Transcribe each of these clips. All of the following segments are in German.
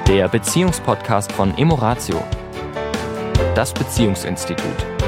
Der Beziehungspodcast von Emoratio, das Beziehungsinstitut.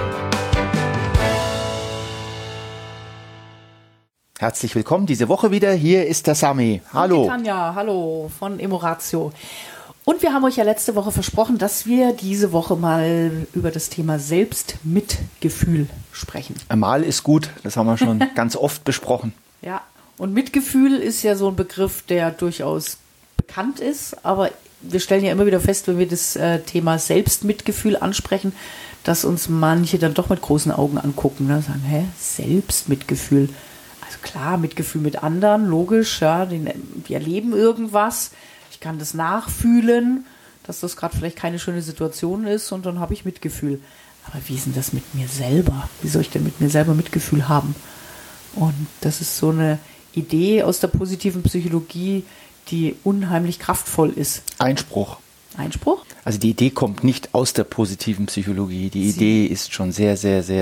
Herzlich willkommen diese Woche wieder. Hier ist der Sami. Hallo. Und die Tanja, hallo von Emoratio. Und wir haben euch ja letzte Woche versprochen, dass wir diese Woche mal über das Thema Selbstmitgefühl sprechen. Mal ist gut, das haben wir schon ganz oft besprochen. Ja, und Mitgefühl ist ja so ein Begriff, der durchaus bekannt ist, aber wir stellen ja immer wieder fest, wenn wir das Thema Selbstmitgefühl ansprechen, dass uns manche dann doch mit großen Augen angucken, ne? Sagen, Selbstmitgefühl. Also klar, Mitgefühl mit anderen, logisch, ja, die erleben irgendwas. Ich kann das nachfühlen, dass das gerade vielleicht keine schöne Situation ist und dann habe ich Mitgefühl. Aber wie ist denn das mit mir selber? Wie soll ich denn mit mir selber Mitgefühl haben? Und das ist so eine Idee aus der positiven Psychologie, die unheimlich kraftvoll ist. Einspruch. Einspruch? Also die Idee kommt nicht aus der positiven Psychologie. Die Idee ist schon sehr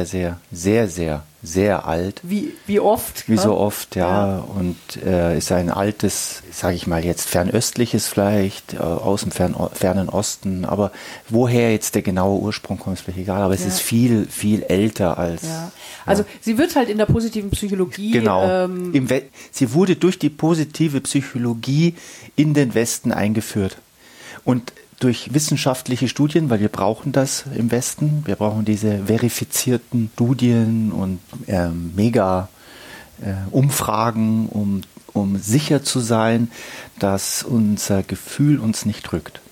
alt. Wie oft? Wie so oft, ja. Und ist ein altes, sage ich mal jetzt, fernöstliches vielleicht, aus dem fernen Osten. Aber woher jetzt der genaue Ursprung kommt, ist vielleicht egal. Aber es ist viel, viel älter als... Ja. Also sie wird halt in der positiven Psychologie... Genau. Sie wurde durch die positive Psychologie in den Westen eingeführt. Und durch wissenschaftliche Studien, weil wir brauchen das im Westen, wir brauchen diese verifizierten Studien und Umfragen, um sicher zu sein, dass unser Gefühl uns nicht drückt.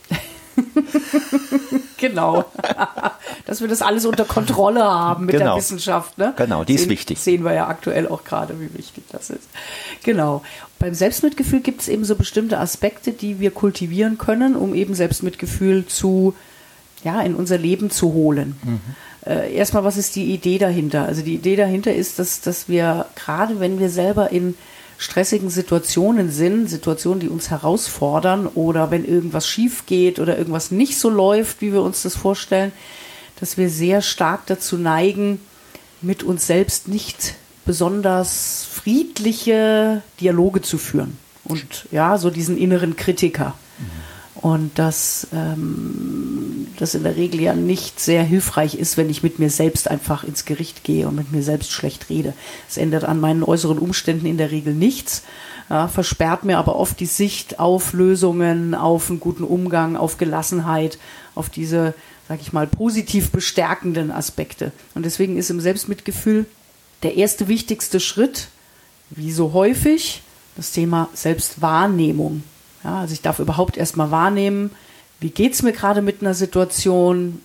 Genau. Dass wir das alles unter Kontrolle haben mit der Wissenschaft. Ne? Genau, die ist wichtig. Sehen wir ja aktuell auch gerade, wie wichtig das ist. Genau. Beim Selbstmitgefühl gibt es eben so bestimmte Aspekte, die wir kultivieren können, um eben Selbstmitgefühl in unser Leben zu holen. Erstmal, was ist die Idee dahinter? Also die Idee dahinter ist, dass wir, gerade wenn wir selber in stressigen Situationen sind, Situationen, die uns herausfordern oder wenn irgendwas schief geht oder irgendwas nicht so läuft, wie wir uns das vorstellen, dass wir sehr stark dazu neigen, mit uns selbst nicht besonders friedliche Dialoge zu führen und so diesen inneren Kritiker. Und dass das in der Regel ja nicht sehr hilfreich ist, wenn ich mit mir selbst einfach ins Gericht gehe und mit mir selbst schlecht rede. Es ändert an meinen äußeren Umständen in der Regel nichts, versperrt mir aber oft die Sicht auf Lösungen, auf einen guten Umgang, auf Gelassenheit, auf diese, sag ich mal, positiv bestärkenden Aspekte. Und deswegen ist im Selbstmitgefühl der erste wichtigste Schritt, wie so häufig, das Thema Selbstwahrnehmung. Ja, also ich darf überhaupt erstmal wahrnehmen, wie geht es mir gerade mit einer Situation,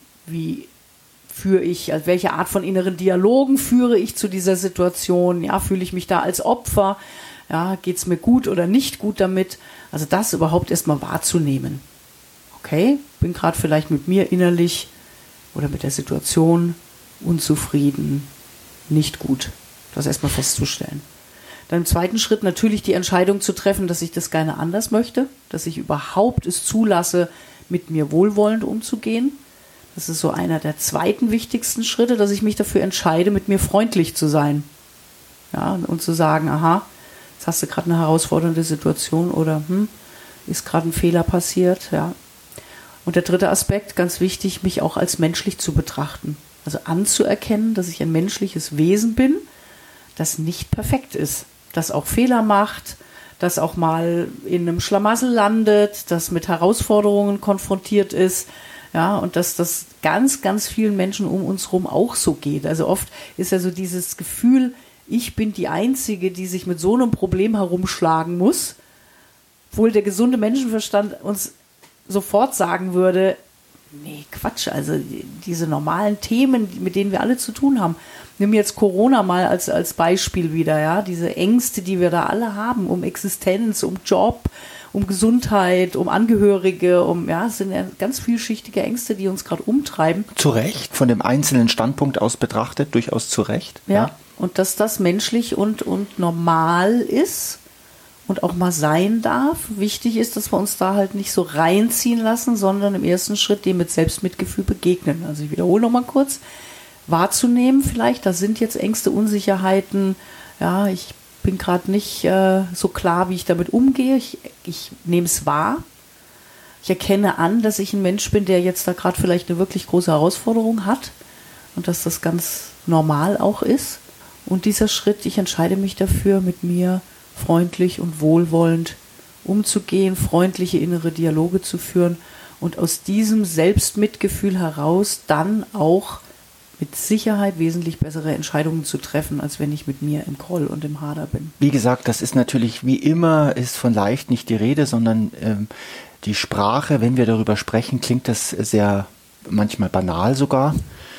welche Art von inneren Dialogen führe ich zu dieser Situation, fühle ich mich da als Opfer, geht es mir gut oder nicht gut damit, also das überhaupt erstmal wahrzunehmen. Okay, bin gerade vielleicht mit mir innerlich oder mit der Situation unzufrieden, nicht gut, das erstmal festzustellen. Dann im zweiten Schritt natürlich die Entscheidung zu treffen, dass ich das gerne anders möchte, dass ich überhaupt es zulasse, mit mir wohlwollend umzugehen. Das ist so einer der zweiten wichtigsten Schritte, dass ich mich dafür entscheide, mit mir freundlich zu sein. Ja, und zu sagen, jetzt hast du gerade eine herausfordernde Situation oder ist gerade ein Fehler passiert. Ja. Und der dritte Aspekt, ganz wichtig, mich auch als menschlich zu betrachten. Also anzuerkennen, dass ich ein menschliches Wesen bin, das nicht perfekt ist, das auch Fehler macht, das auch mal in einem Schlamassel landet, das mit Herausforderungen konfrontiert ist, und dass das ganz, ganz vielen Menschen um uns herum auch so geht. Also oft ist ja so dieses Gefühl, ich bin die Einzige, die sich mit so einem Problem herumschlagen muss, obwohl der gesunde Menschenverstand uns sofort sagen würde, nee, Quatsch, also diese normalen Themen, mit denen wir alle zu tun haben. Nimm jetzt Corona mal als Beispiel wieder, diese Ängste, die wir da alle haben, um Existenz, um Job, um Gesundheit, um Angehörige, es sind ja ganz vielschichtige Ängste, die uns gerade umtreiben. Zu Recht, von dem einzelnen Standpunkt aus betrachtet, durchaus zu Recht. Ja, und dass das menschlich und normal ist und auch mal sein darf. Wichtig ist, dass wir uns da halt nicht so reinziehen lassen, sondern im ersten Schritt dem mit Selbstmitgefühl begegnen. Also ich wiederhole nochmal kurz. Wahrzunehmen vielleicht, da sind jetzt Ängste, Unsicherheiten, ich bin gerade nicht so klar, wie ich damit umgehe, ich nehme es wahr, Ich erkenne an, dass ich ein Mensch bin, der jetzt da gerade vielleicht eine wirklich große Herausforderung hat und dass das ganz normal auch ist. Und dieser Schritt, ich entscheide mich dafür, mit mir freundlich und wohlwollend umzugehen, freundliche innere Dialoge zu führen und aus diesem Selbstmitgefühl heraus dann auch mit Sicherheit wesentlich bessere Entscheidungen zu treffen, als wenn ich mit mir im Groll und im Hader bin. Wie gesagt, das ist natürlich wie immer, ist von leicht nicht die Rede, sondern die Sprache, wenn wir darüber sprechen, klingt das sehr manchmal banal sogar.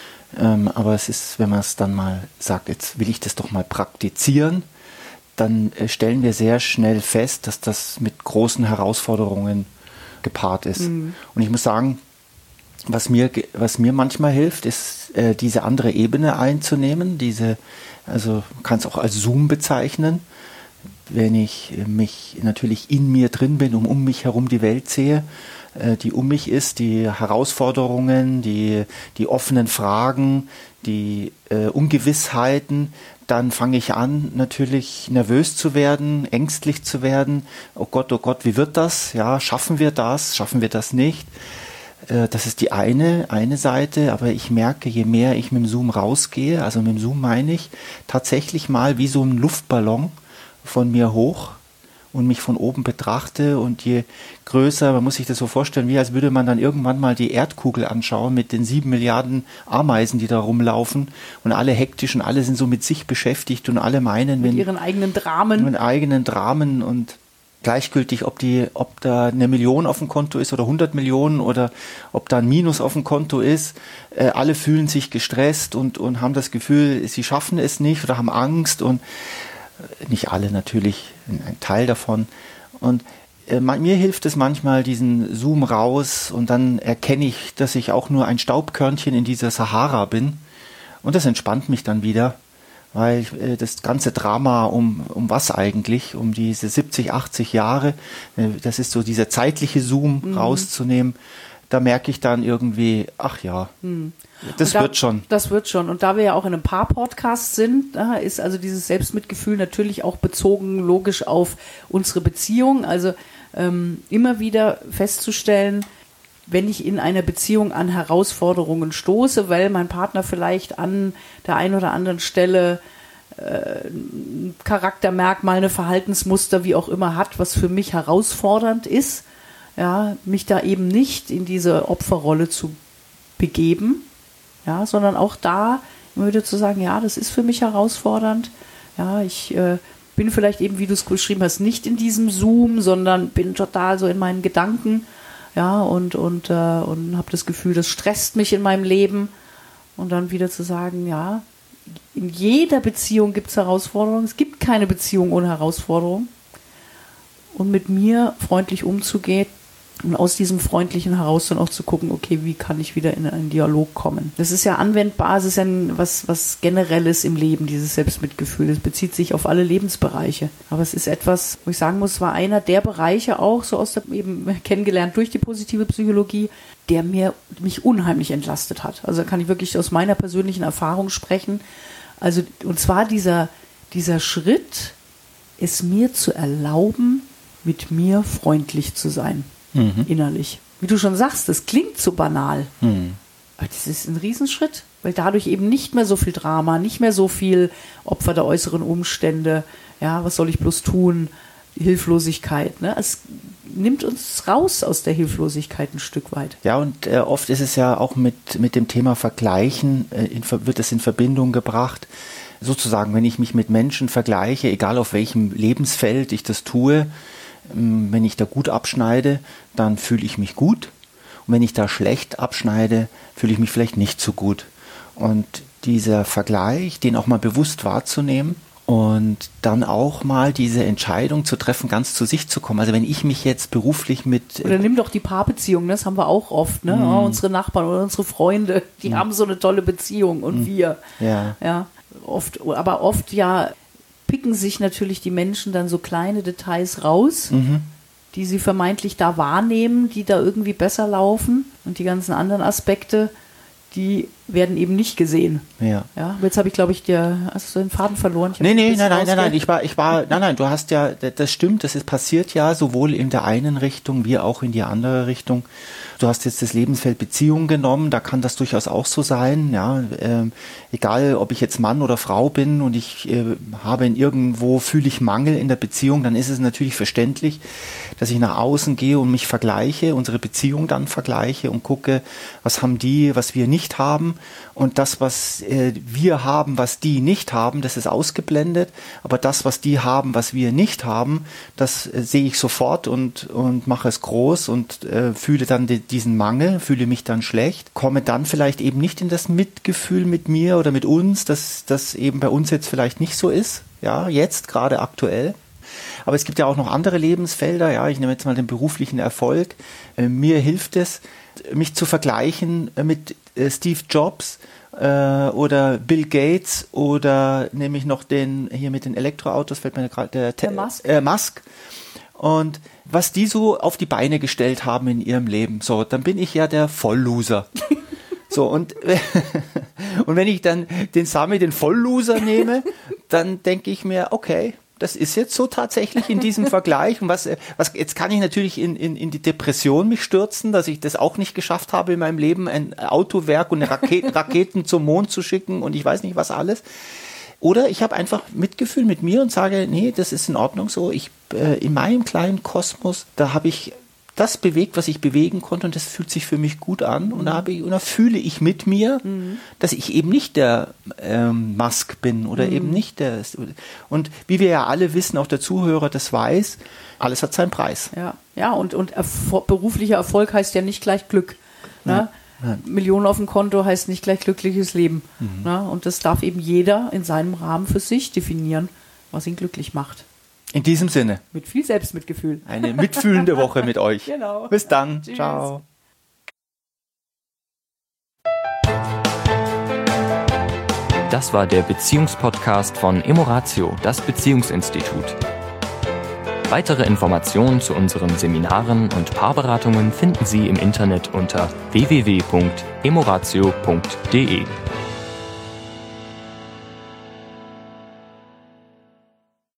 Aber es ist, wenn man es dann mal sagt, jetzt will ich das doch mal praktizieren, dann stellen wir sehr schnell fest, dass das mit großen Herausforderungen gepaart ist. Und ich muss sagen, was mir manchmal hilft, ist diese andere Ebene einzunehmen, also man kann es auch als Zoom bezeichnen, wenn ich mich natürlich in mir drin bin und um mich herum die Welt sehe, die um mich ist, die Herausforderungen, die offenen Fragen, die Ungewissheiten, dann fange ich an, natürlich nervös zu werden, ängstlich zu werden. Oh Gott, wie wird das? Ja, schaffen wir das nicht? Das ist die eine Seite, aber ich merke, je mehr ich mit dem Zoom rausgehe, also mit dem Zoom meine ich tatsächlich mal wie so ein Luftballon von mir hoch und mich von oben betrachte, und je größer, man muss sich das so vorstellen, wie als würde man dann irgendwann mal die Erdkugel anschauen mit den 7 Milliarden Ameisen, die da rumlaufen und alle hektisch und alle sind so mit sich beschäftigt und alle meinen, mit ihren eigenen Dramen und gleichgültig, ob da 1 Million auf dem Konto ist oder 100 Millionen oder ob da ein Minus auf dem Konto ist. Alle fühlen sich gestresst und haben das Gefühl, sie schaffen es nicht oder haben Angst, und nicht alle natürlich, ein Teil davon. Und mir hilft es manchmal, diesen Zoom raus, und dann erkenne ich, dass ich auch nur ein Staubkörnchen in dieser Sahara bin, und das entspannt mich dann wieder. Weil das ganze Drama um was eigentlich, um diese 70, 80 Jahre, das ist so dieser zeitliche Zoom rauszunehmen, da merke ich dann irgendwie, ach ja, das wird schon. Das wird schon. Und da wir ja auch in einem Paar-Podcast sind, ist also dieses Selbstmitgefühl natürlich auch bezogen logisch auf unsere Beziehung. Also immer wieder festzustellen, wenn ich in einer Beziehung an Herausforderungen stoße, weil mein Partner vielleicht an der einen oder anderen Stelle ein Charaktermerkmal, eine Verhaltensmuster, wie auch immer hat, was für mich herausfordernd ist, ja, mich da eben nicht in diese Opferrolle zu begeben, ja, sondern auch da immer wieder zu sagen, ja, das ist für mich herausfordernd, ja, ich bin vielleicht eben, wie du es beschrieben hast, nicht in diesem Zoom, sondern bin total so in meinen Gedanken, ja, und habe das Gefühl, das stresst mich in meinem Leben. Und dann wieder zu sagen, ja, in jeder Beziehung gibt es Herausforderungen. Es gibt keine Beziehung ohne Herausforderungen. Und mit mir freundlich umzugehen und aus diesem Freundlichen heraus dann auch zu gucken, okay, wie kann ich wieder in einen Dialog kommen. Das ist ja anwendbar, es ist ja was Generelles im Leben, dieses Selbstmitgefühl. Es bezieht sich auf alle Lebensbereiche. Aber es ist etwas, wo ich sagen muss, war einer der Bereiche auch, so eben kennengelernt durch die positive Psychologie, der mich unheimlich entlastet hat. Also da kann ich wirklich aus meiner persönlichen Erfahrung sprechen. Also, und zwar dieser Schritt, es mir zu erlauben, mit mir freundlich zu sein. Innerlich. Wie du schon sagst, das klingt so banal. Aber das ist ein Riesenschritt, weil dadurch eben nicht mehr so viel Drama, nicht mehr so viel Opfer der äußeren Umstände, ja, was soll ich bloß tun, Hilflosigkeit, ne? Es nimmt uns raus aus der Hilflosigkeit ein Stück weit. Ja, und oft ist es ja auch mit dem Thema Vergleichen, wird es in Verbindung gebracht. Sozusagen, wenn ich mich mit Menschen vergleiche, egal auf welchem Lebensfeld ich das tue, wenn ich da gut abschneide, dann fühle ich mich gut. Und wenn ich da schlecht abschneide, fühle ich mich vielleicht nicht so gut. Und dieser Vergleich, den auch mal bewusst wahrzunehmen und dann auch mal diese Entscheidung zu treffen, ganz zu sich zu kommen. Also wenn ich mich jetzt beruflich mit... Oder nimm doch die Paarbeziehung, das haben wir auch oft, ne? Oh, unsere Nachbarn oder unsere Freunde, die haben so eine tolle Beziehung und wir. Ja. Oft ja picken sich natürlich die Menschen dann so kleine Details raus, die sie vermeintlich da wahrnehmen, die da irgendwie besser laufen, und die ganzen anderen Aspekte, die werden eben nicht gesehen. Ja. Ja, jetzt habe ich, glaube ich, hast du den Faden verloren? Nein, du hast ja, das stimmt, das ist passiert ja sowohl in der einen Richtung wie auch in die andere Richtung. Du hast jetzt das Lebensfeld Beziehung genommen, da kann das durchaus auch so sein, ja, egal ob ich jetzt Mann oder Frau bin und ich fühle ich Mangel in der Beziehung, dann ist es natürlich verständlich, dass ich nach außen gehe und mich vergleiche, unsere Beziehung dann vergleiche und gucke, was haben die, was wir nicht haben, und das, was wir haben, was die nicht haben, das ist ausgeblendet, aber das, was die haben, was wir nicht haben, das sehe ich sofort und mache es groß und fühle dann diesen Mangel, fühle mich dann schlecht, komme dann vielleicht eben nicht in das Mitgefühl mit mir oder mit uns, dass das eben bei uns jetzt vielleicht nicht so ist, ja, jetzt gerade aktuell. Aber es gibt ja auch noch andere Lebensfelder, ja, ich nehme jetzt mal den beruflichen Erfolg. Mir hilft es, mich zu vergleichen mit Steve Jobs oder Bill Gates oder nehme ich noch den hier mit den Elektroautos, fällt mir gerade der Musk. Und was die so auf die Beine gestellt haben in ihrem Leben, so, dann bin ich ja der Vollloser. So, und wenn ich dann den Sami, den Vollloser nehme, dann denke ich mir, okay, das ist jetzt so tatsächlich in diesem Vergleich. Und was jetzt kann ich natürlich in die Depression mich stürzen, dass ich das auch nicht geschafft habe in meinem Leben, ein Autowerk und Raketen zum Mond zu schicken und ich weiß nicht was alles. Oder ich habe einfach Mitgefühl mit mir und sage, nee, das ist in Ordnung so. In meinem kleinen Kosmos, da habe ich das bewegt, was ich bewegen konnte, und das fühlt sich für mich gut an. Und da fühle ich mit mir, dass ich eben nicht der Musk bin oder eben nicht der. Und wie wir ja alle wissen, auch der Zuhörer das weiß, alles hat seinen Preis. Ja, und beruflicher Erfolg heißt ja nicht gleich Glück. Ne? Ja. Millionen auf dem Konto heißt nicht gleich glückliches Leben. Ne? Und das darf eben jeder in seinem Rahmen für sich definieren, was ihn glücklich macht. In diesem Sinne. Mit viel Selbstmitgefühl. Eine mitfühlende Woche mit euch. Genau. Bis dann. Tschüss. Ciao. Das war der Beziehungspodcast von Emoratio, das Beziehungsinstitut. Weitere Informationen zu unseren Seminaren und Paarberatungen finden Sie im Internet unter www.emoratio.de.